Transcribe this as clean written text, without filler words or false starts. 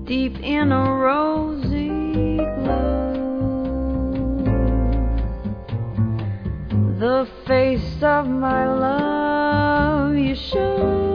deep in a rosy glow. The face of my love you show.